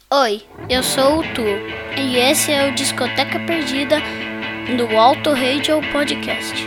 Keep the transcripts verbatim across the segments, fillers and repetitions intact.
Oi, eu sou o Tu e esse é o Discoteca Perdida do Auto Radio Podcast.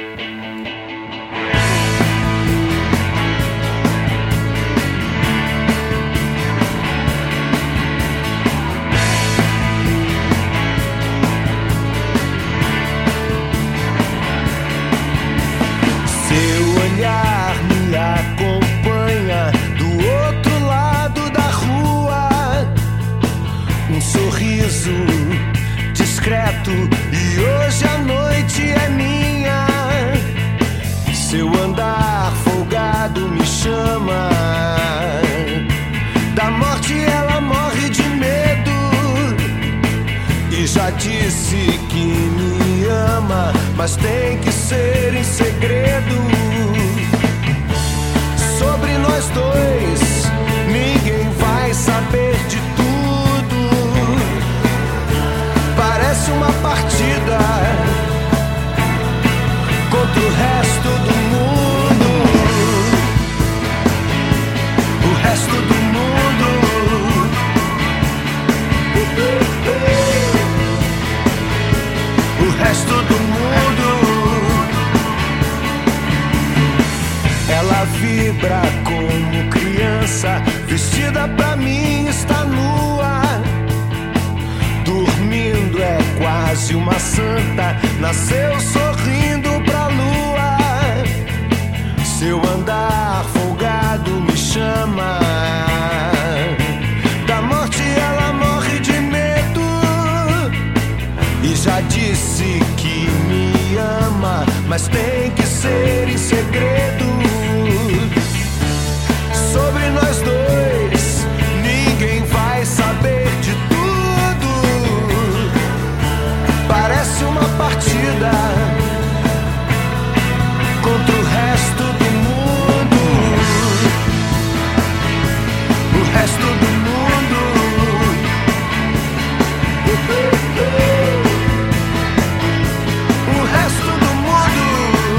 Seu olhar me acompanha do outro lado da rua, um sorriso discreto e hoje a noite é minha. Seu andar folgado me chama, da morte ela morre de medo e já disse que me ama, mas tem que ser em segredo. Sobre nós dois, ninguém vai saber de tudo. Parece uma partida contra o resto do mundo. O resto do mundo. O resto do mundo. Ela vibra como criança, vestida pra mim está nua. Dormindo é quase uma santa, nasceu sorrindo pra lua. Seu andar folgado me chama, da morte ela morre de medo e já disse que me ama, mas tem que ser em segredo. Sobre nós dois, ninguém vai saber de tudo. Parece uma partida contra o resto do mundo. O resto do mundo. O resto do mundo.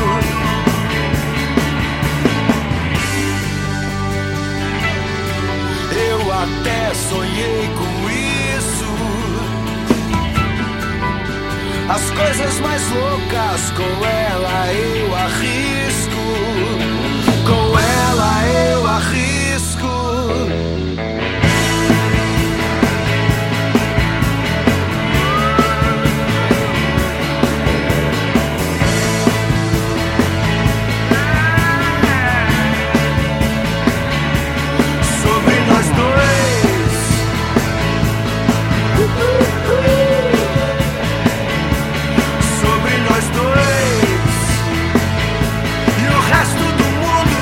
Eu até sonhei com isso. As coisas mais loucas com ela eu arrisco. Com ela eu arrisco. Sobre nós dois. Sobre nós dois e o resto do mundo.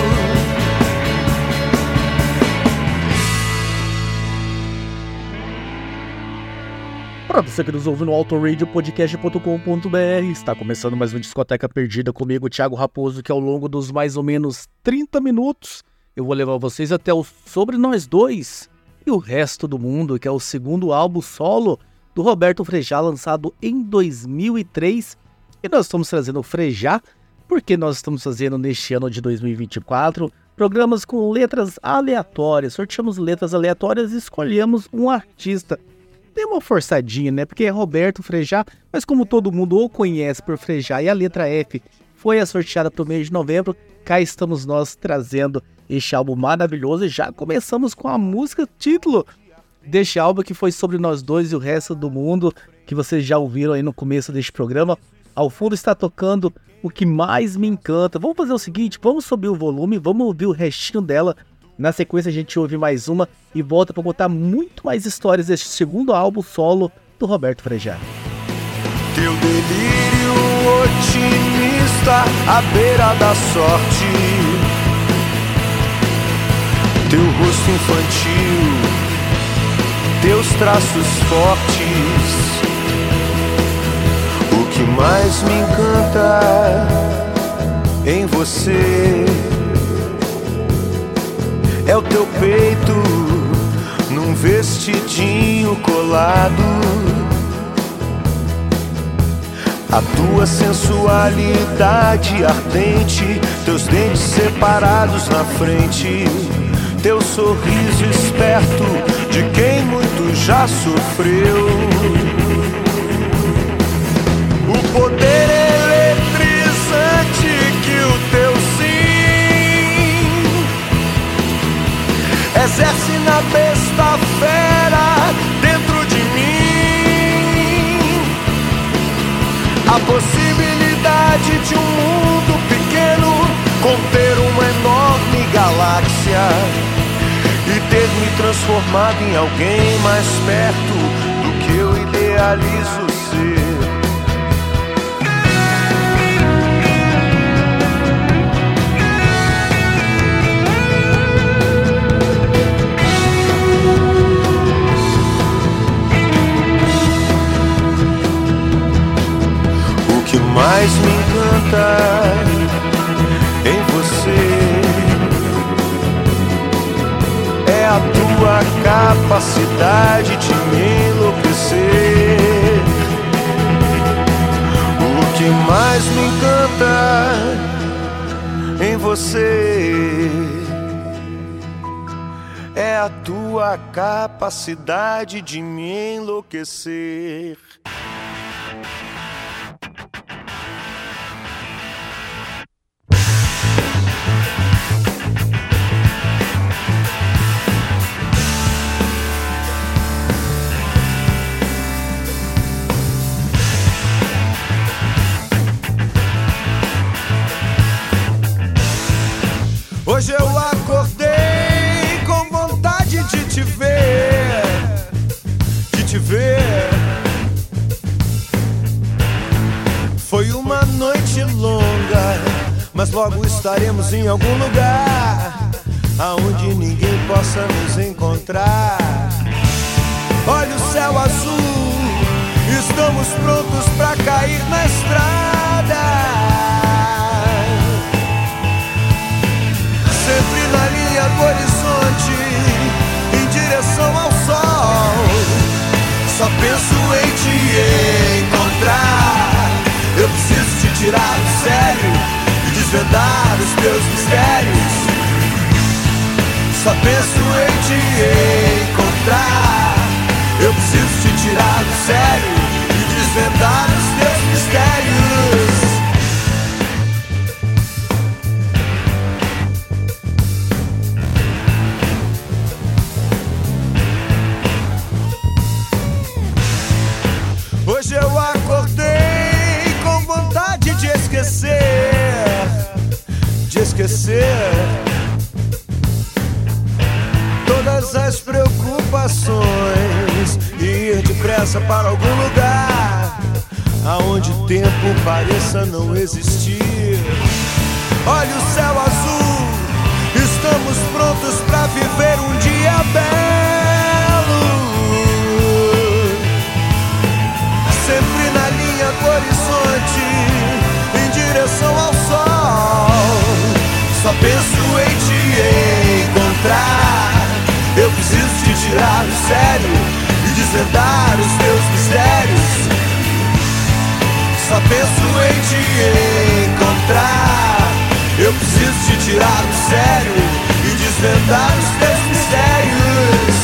Para você que nos ouve no auto radio podcast ponto com ponto b r, está começando mais uma Discoteca Perdida comigo, Thiago Raposo, que ao longo dos mais ou menos trinta minutos eu vou levar vocês até o Sobre Nós Dois e o Resto do Mundo, que é o segundo álbum solo do Roberto Frejá, lançado em dois mil e três. E nós estamos trazendo o Frejá porque nós estamos fazendo neste ano de dois mil e vinte e quatro programas com letras aleatórias. Sorteamos letras aleatórias e escolhemos um artista. Tem uma forçadinha, né? Porque é Roberto Frejá, mas como todo mundo o conhece por Frejá e a letra F foi a sorteada para o mês de novembro, cá estamos nós trazendo este álbum maravilhoso e já começamos com a música título deste álbum, que foi Sobre Nós Dois e o Resto do Mundo, que vocês já ouviram aí no começo deste programa. Ao fundo está tocando O Que Mais Me Encanta. Vamos fazer o seguinte, vamos subir o volume, vamos ouvir o restinho dela. Na sequência a gente ouve mais uma e volta para contar muito mais histórias deste segundo álbum solo do Roberto Frejá. Teu delírio otimista à beira da sorte, teu rosto infantil, teus traços fortes. O que mais me encanta em você é o teu peito num vestidinho colado, a tua sensualidade ardente, teus dentes separados na frente, teu sorriso esperto de quem muito já sofreu. O poder eletrizante que o teu sim exerce na besta fera dentro de mim. A possibilidade de um mundo pequeno conter uma enorme galáxia e ter me transformado em alguém mais perto do que eu idealizo ser. O que mais me encanta em você é a tua capacidade de me enlouquecer. O que mais me encanta em você é a tua capacidade de me enlouquecer. Hoje eu acordei com vontade de te ver, de te ver. Foi uma noite longa, mas logo estaremos em algum lugar aonde ninguém possa nos encontrar. Olha o céu azul, estamos prontos pra cair na estrada. Sempre na linha do horizonte, em direção ao sol. Só penso em te encontrar. Eu preciso te tirar do sério e desvendar os teus mistérios. Só penso em te encontrar. Eu preciso te tirar do sério e desvendar os teus mistérios. Hoje eu acordei com vontade de esquecer, de esquecer todas as preocupações e ir depressa para algum lugar aonde o tempo pareça não existir. Olha o céu azul, estamos prontos para viver um dia belo. Sempre na linha do horizonte, em direção ao sol. Só penso em te encontrar. Eu preciso te tirar do sério e desvendar os teus mistérios. Só penso em te encontrar. Eu preciso te tirar do sério e desvendar os teus mistérios.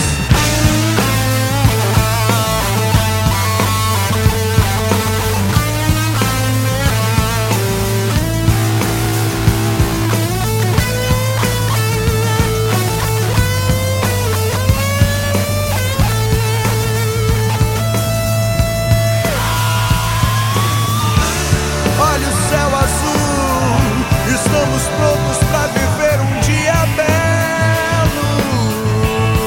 Olha o céu azul, estamos prontos para viver um dia belo.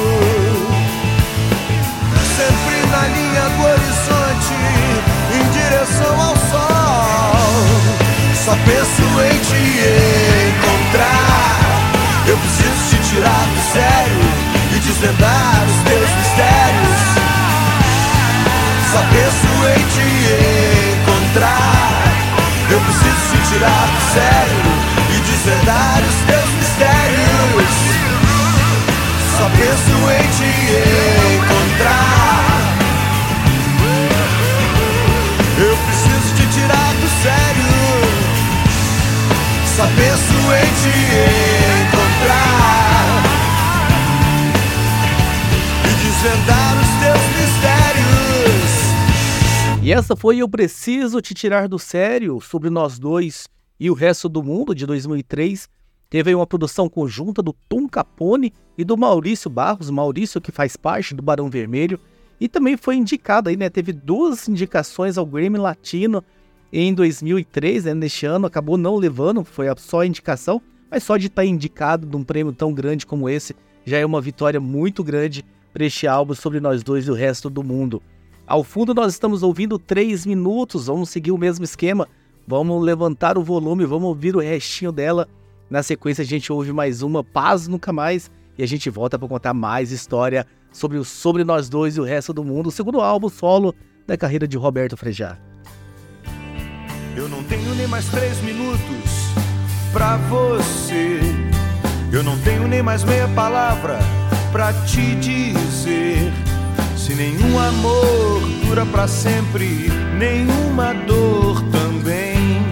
E essa foi Eu Preciso Te Tirar do Sério, Sobre Nós Dois e o Resto do Mundo, de dois mil e três. Teve aí uma produção conjunta do Tom Capone e do Maurício Barros, Maurício que faz parte do Barão Vermelho. E também foi indicado aí, né? Teve duas indicações ao Grammy Latino em dois mil e três, né? Neste ano, acabou não levando, foi só a indicação. Mas só de estar indicado num prêmio tão grande como esse, já é uma vitória muito grande para este álbum Sobre Nós Dois e o Resto do Mundo. Ao fundo nós estamos ouvindo três minutos, vamos seguir o mesmo esquema, vamos levantar o volume, vamos ouvir o restinho dela. Na sequência a gente ouve mais uma, Paz Nunca Mais, e a gente volta para contar mais história sobre o Sobre Nós Dois e o Resto do Mundo, o segundo álbum solo da carreira de Roberto Frejá. Eu não tenho nem mais três minutos pra você, eu não tenho nem mais meia palavra pra te dizer. Se nenhum amor dura pra sempre, nenhuma dor também.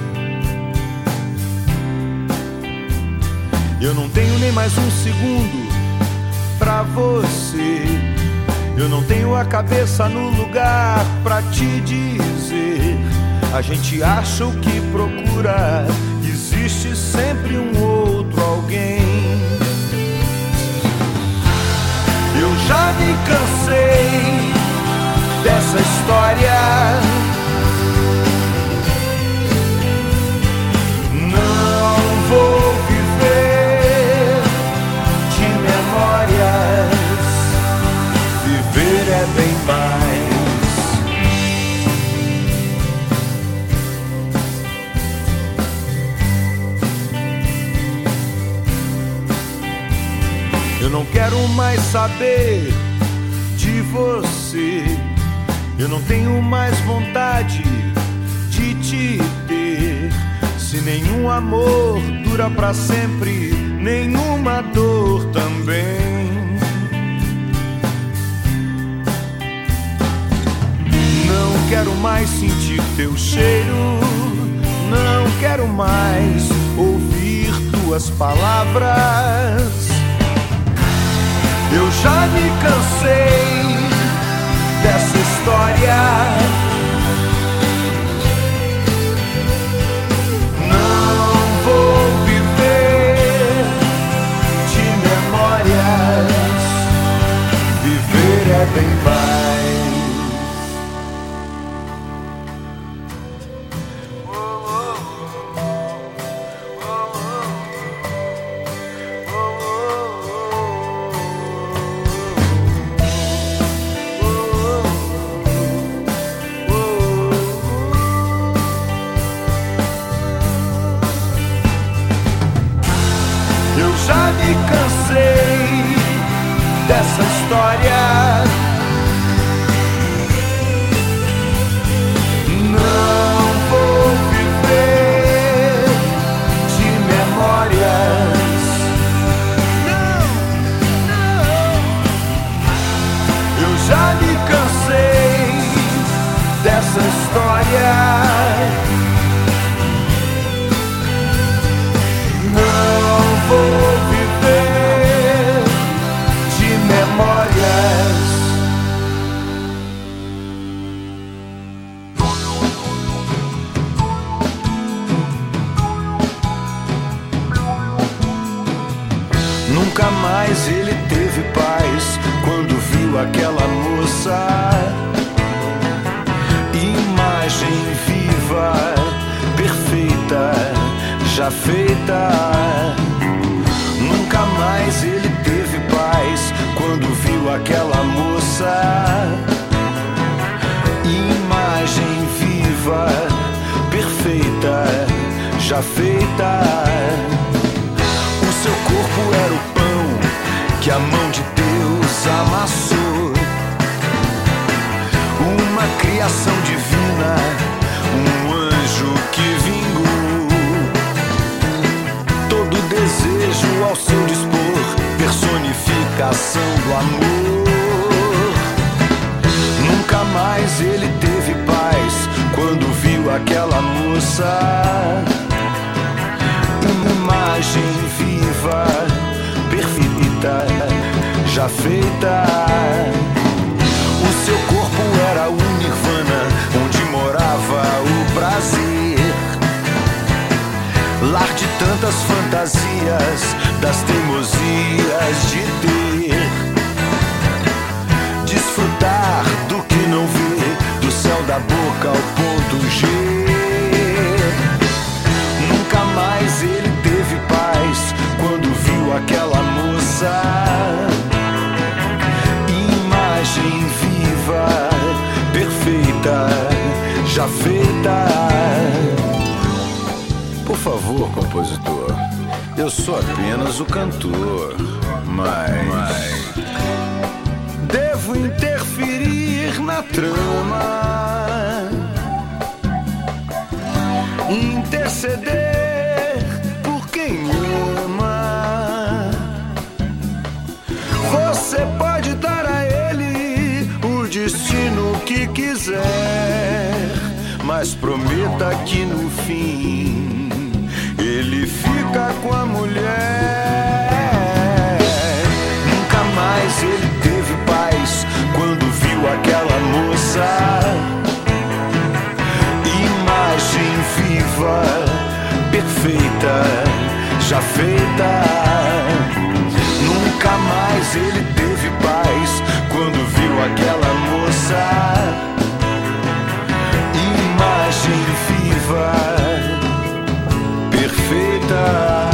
Eu não tenho nem mais um segundo pra você, eu não tenho a cabeça no lugar pra te dizer. A gente acha o que procura, existe sempre um outro alguém. Eu já me cansei dessa história, não vou viver de memórias, viver é bem mais. Eu não quero mais saber de você, eu não tenho mais vontade de te ter. Se nenhum amor dura pra sempre, nenhuma dor também. Não quero mais sentir teu cheiro, não quero mais ouvir tuas palavras. Eu já me cansei dessa história, não vou viver de memórias, viver é bem mais. Já me cansei dessa história, não vou viver de memórias, não, não. Eu já me cansei dessa história. Vou viver de memórias. Nunca mais ele teve paz quando viu aquela moça. Imagem viva, perfeita, já feita. Nunca mais ele teve paz quando viu aquela moça. Imagem viva, perfeita, já feita. O seu corpo era o pão que a mão de Deus amassou. Uma criação divina, um anjo que vingou. Todo desejo ao seu dispor, personificação do amor. Nunca mais ele teve paz quando viu aquela moça. Imagem viva, perfeita, já feita. O seu corpo era o nirvana das fantasias, das teimosias de ter. Desfrutar do que não vê, do céu da boca ao ponto G. Nunca mais ele teve paz quando viu aquela moça. Imagem viva, perfeita, já feita. Por favor, compositor, eu sou apenas o cantor, mas devo interferir na trama, interceder por quem ama. Você pode dar a ele o destino que quiser, mas prometa que no fim ele fica com a mulher. Nunca mais ele teve paz quando viu aquela moça. Imagem viva, perfeita, já feita. Nunca mais ele teve paz quando viu aquela moça. Imagem viva, perfeita.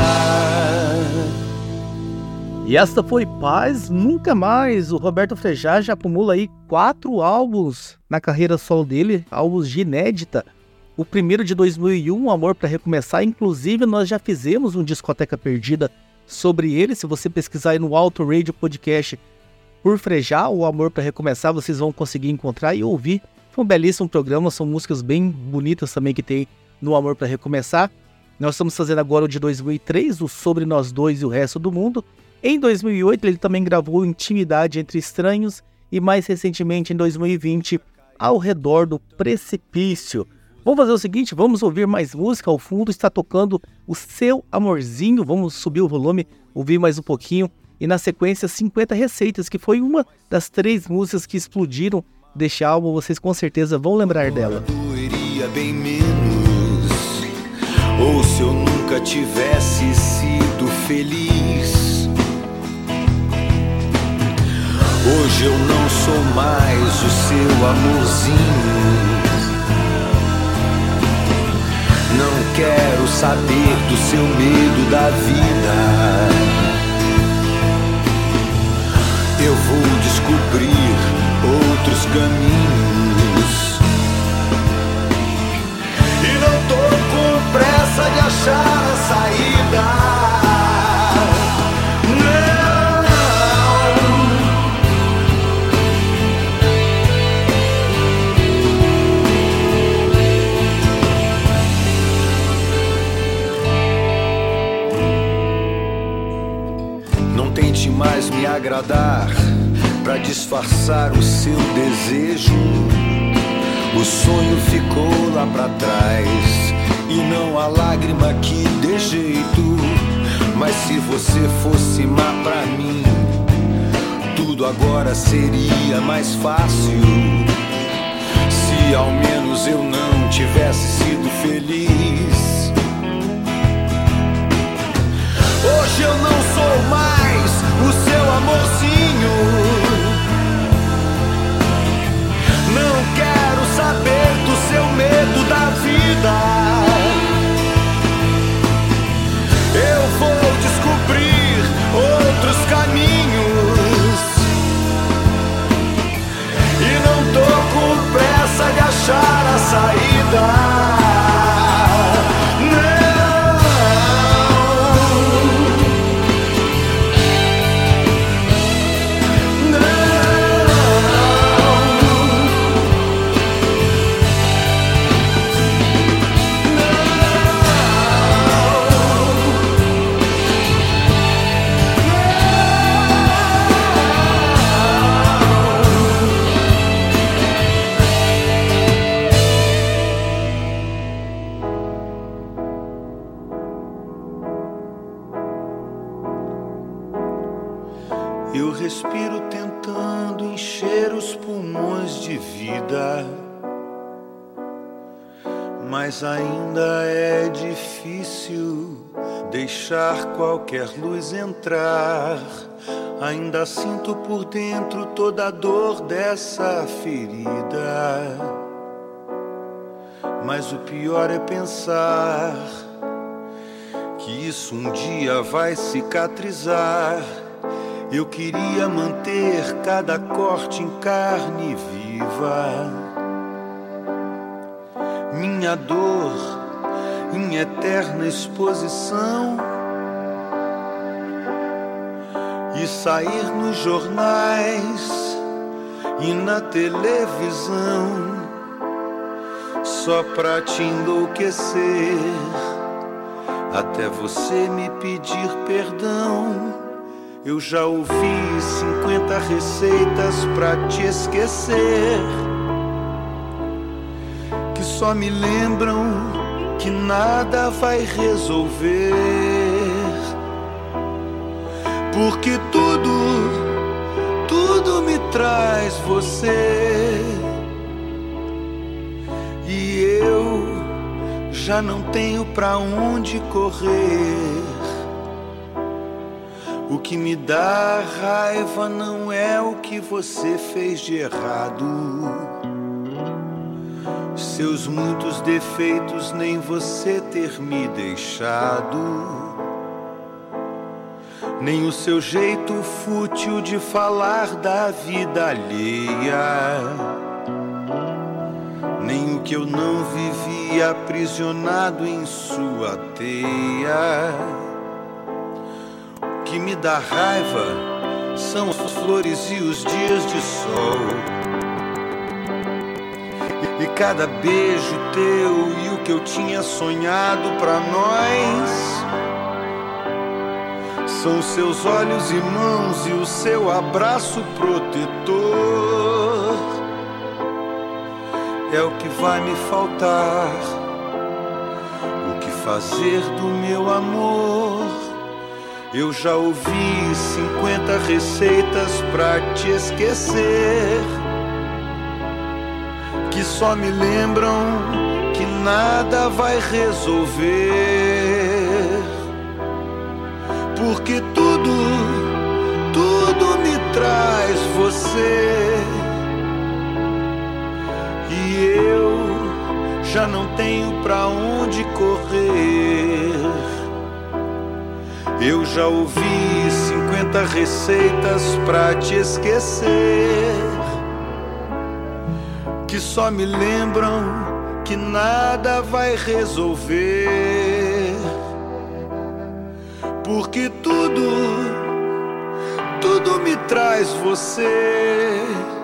E esta foi Paz Nunca Mais. O Roberto Frejá já acumula aí quatro álbuns na carreira solo dele, álbuns de inédita. O primeiro de dois mil e um, Amor Pra Recomeçar, inclusive nós já fizemos um Discoteca Perdida sobre ele. Se você pesquisar aí no Auto Radio Podcast por Frejá, o Amor Pra Recomeçar, vocês vão conseguir encontrar e ouvir. Foi um belíssimo programa, são músicas bem bonitas também que tem no Amor Pra Recomeçar. Nós estamos fazendo agora o de dois mil e três, o Sobre Nós Dois e o Resto do Mundo. Em dois mil e oito ele também gravou Intimidade Entre Estranhos e mais recentemente em dois mil e vinte, Ao Redor do Precipício. Vamos fazer o seguinte, vamos ouvir mais música. Ao fundo está tocando o Seu Amorzinho, vamos subir o volume, ouvir mais um pouquinho. E na sequência cinquenta Receitas, que foi uma das três músicas que explodiram deste álbum, vocês com certeza vão lembrar dela. Doeria bem menos, ou se eu nunca tivesse sido feliz. Hoje eu não sou mais o seu amorzinho. Não quero saber do seu medo da vida. Eu vou descobrir outros caminhos. E não tô com pressa de achar a saída. Mais me agradar pra disfarçar o seu desejo. O sonho ficou lá pra trás e não há lágrima que dê jeito. Mas se você fosse má pra mim, tudo agora seria mais fácil. Se ao menos eu não tivesse sido feliz. Hoje eu não sou mais o seu amorzinho. Não quero saber do seu medo da vida. Eu vou descobrir outros caminhos. E não tô com pressa de achar a saída. Eu respiro tentando encher os pulmões de vida, mas ainda é difícil deixar qualquer luz entrar. Ainda sinto por dentro toda a dor dessa ferida, mas o pior é pensar que isso um dia vai cicatrizar. Eu queria manter cada corte em carne viva, minha dor em eterna exposição, e sair nos jornais e na televisão só pra te enlouquecer, até você me pedir perdão. Eu já ouvi cinquenta receitas pra te esquecer, que só me lembram que nada vai resolver, porque tudo, tudo me traz você, e eu já não tenho pra onde correr. O que me dá raiva não é o que você fez de errado, seus muitos defeitos, nem você ter me deixado, nem o seu jeito fútil de falar da vida alheia, nem o que eu não vivi aprisionado em sua teia. O que me dá raiva são as flores e os dias de sol, e cada beijo teu e o que eu tinha sonhado pra nós. São seus olhos e mãos e o seu abraço protetor. É o que vai me faltar, o que fazer do meu amor. Eu já ouvi cinquenta receitas pra te esquecer, que só me lembram que nada vai resolver, porque tudo, tudo me traz você, e eu já não tenho pra onde correr. Eu já ouvi cinquenta receitas pra te esquecer, que só me lembram que nada vai resolver, porque tudo, tudo me traz você,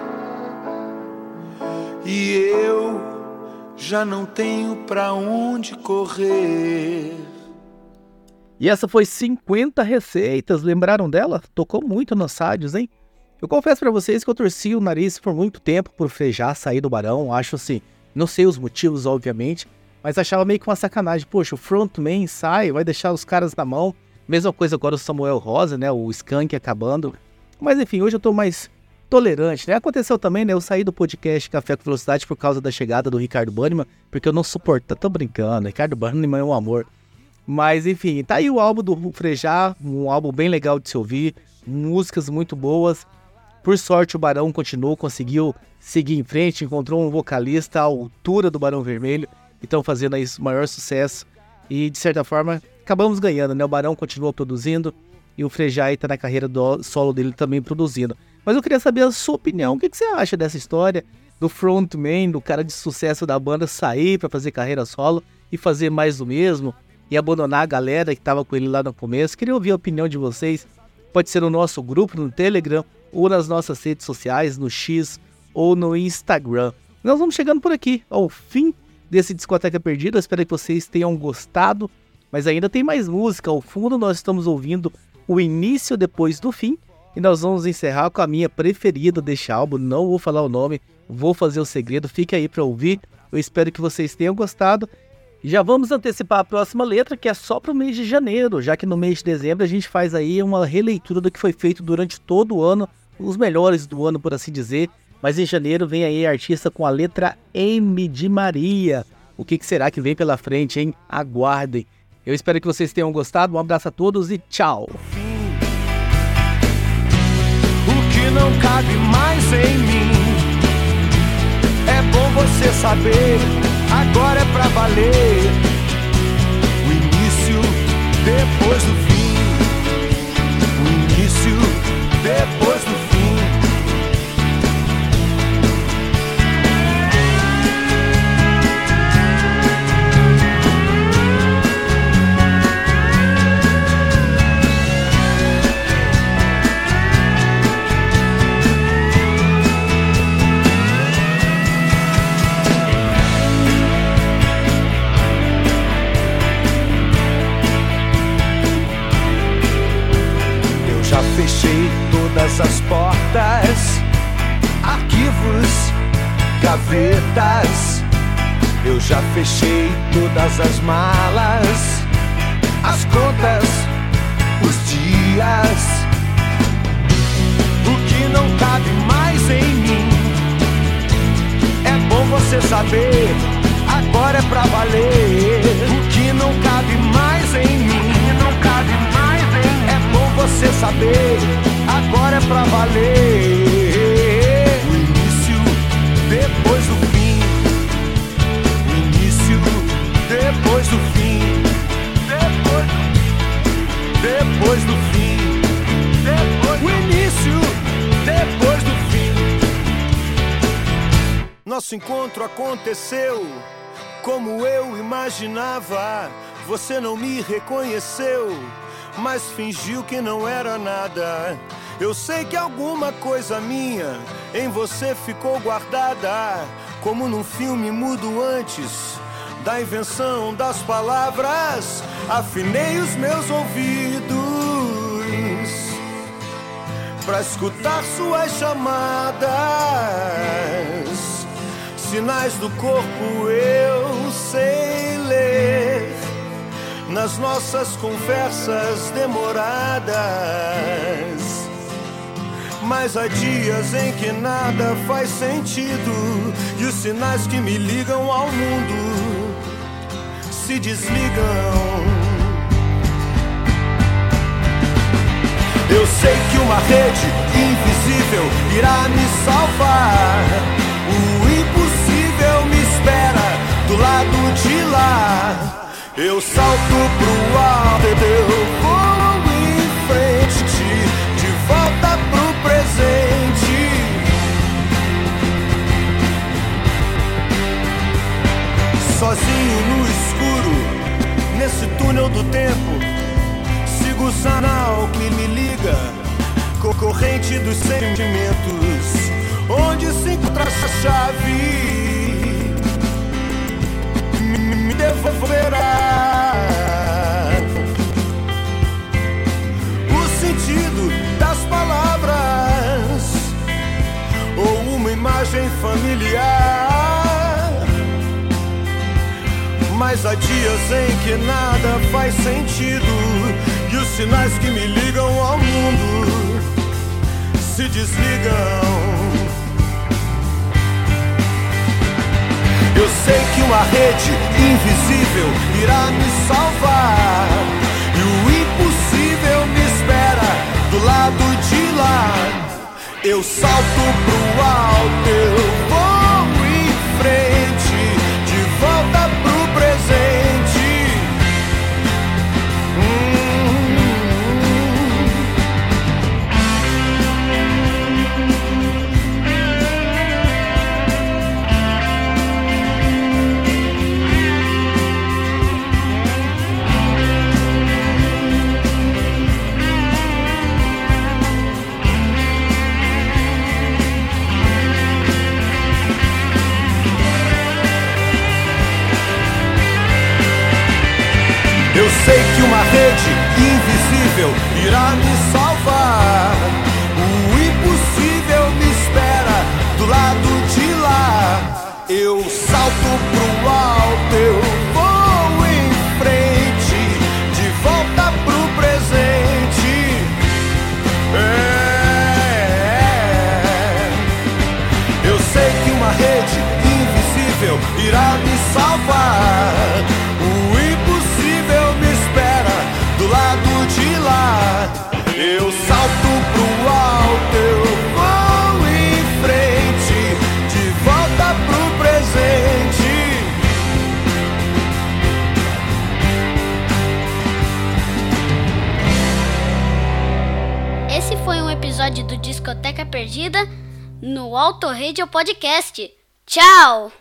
e eu já não tenho pra onde correr. E essa foi cinquenta receitas, lembraram dela? Tocou muito nos rádios, hein? Eu confesso pra vocês que eu torci o nariz por muito tempo por Frejá sair do Barão, acho assim, não sei os motivos, obviamente, mas achava meio que uma sacanagem. Poxa, o frontman sai, vai deixar os caras na mão. Mesma coisa agora o Samuel Rosa, né, o Skank acabando. Mas enfim, hoje eu tô mais tolerante, né? Aconteceu também, né, eu saí do podcast Café com Velocidade por causa da chegada do Ricardo Banniman, porque eu não suporto, tô brincando, Ricardo Banniman é um amor. Mas enfim, tá aí o álbum do Frejá, um álbum bem legal de se ouvir, músicas muito boas. Por sorte o Barão continuou, conseguiu seguir em frente, encontrou um vocalista à altura do Barão Vermelho, e estão fazendo aí o maior sucesso. E de certa forma, acabamos ganhando, né? O Barão continua produzindo e o Frejá aí tá na carreira do solo dele também produzindo. Mas eu queria saber a sua opinião, o que, que você acha dessa história do frontman, do cara de sucesso da banda sair para fazer carreira solo e fazer mais do mesmo? E abandonar a galera que estava com ele lá no começo. Queria ouvir a opinião de vocês. Pode ser no nosso grupo, no Telegram, ou nas nossas redes sociais, no X ou no Instagram. Nós vamos chegando por aqui, ao fim desse Discoteca Perdida. Eu espero que vocês tenham gostado. Mas ainda tem mais música. Ao fundo nós estamos ouvindo o início depois do fim. E nós vamos encerrar com a minha preferida deste álbum. Não vou falar o nome, vou fazer o segredo. Fique aí para ouvir. Eu espero que vocês tenham gostado. Já vamos antecipar a próxima letra, que é só para o mês de janeiro, já que no mês de dezembro a gente faz aí uma releitura do que foi feito durante todo o ano, os melhores do ano, por assim dizer. Mas em janeiro vem aí a artista com a letra M de Maria. O que, que será que vem pela frente, hein? Aguardem. Eu espero que vocês tenham gostado. Um abraço a todos e tchau. O que não cabe mais em mim, é bom você saber, agora é pra valer. O início depois do fim, o início depois do fim. Fechei todas as portas, arquivos, gavetas. Eu já fechei todas as malas, as contas, os dias. O que não cabe mais em mim, é bom você saber, agora é pra valer. O que não cabe mais em mim, não cabe mais em mim, é bom você saber, agora é pra valer. O início depois do fim, o início depois do fim, depois, depois do fim, depois, o início depois do fim. Nosso encontro aconteceu como eu imaginava. Você não me reconheceu, mas fingiu que não era nada. Eu sei que alguma coisa minha em você ficou guardada, como num filme mudo antes da invenção das palavras. Afinei os meus ouvidos pra escutar suas chamadas. Sinais do corpo eu sei ler nas nossas conversas demoradas. Mas há dias em que nada faz sentido, e os sinais que me ligam ao mundo se desligam. Eu sei que uma rede invisível irá me salvar. O impossível me espera do lado de lá. Eu salto pro alto, eu vou em frente, de volta pro presente. Sozinho no escuro, nesse túnel do tempo, sigo o sinal que me liga com a corrente dos sentimentos, onde se encontra essa chave me devolverá o sentido das palavras ou uma imagem familiar. Mas há dias em que nada faz sentido, e os sinais que me ligam ao mundo se desligam. Eu sei que uma rede invisível irá me salvar, e o impossível me espera do lado de lá. Eu salto pro alto, eu vou em frente, de volta pro presente. Eu sei que uma rede invisível irá me salvar. O impossível me espera do lado de lá. Eu salto pro alto, eu vou em frente, de volta pro presente. É, eu sei que uma rede invisível impossível irá me salvar. O impossível me espera do lado de lá. Eu salto pro alto, eu vou em frente, de volta pro presente. Esse foi um episódio do Discoteca Perdida no Auto Radio Podcast. Tchau!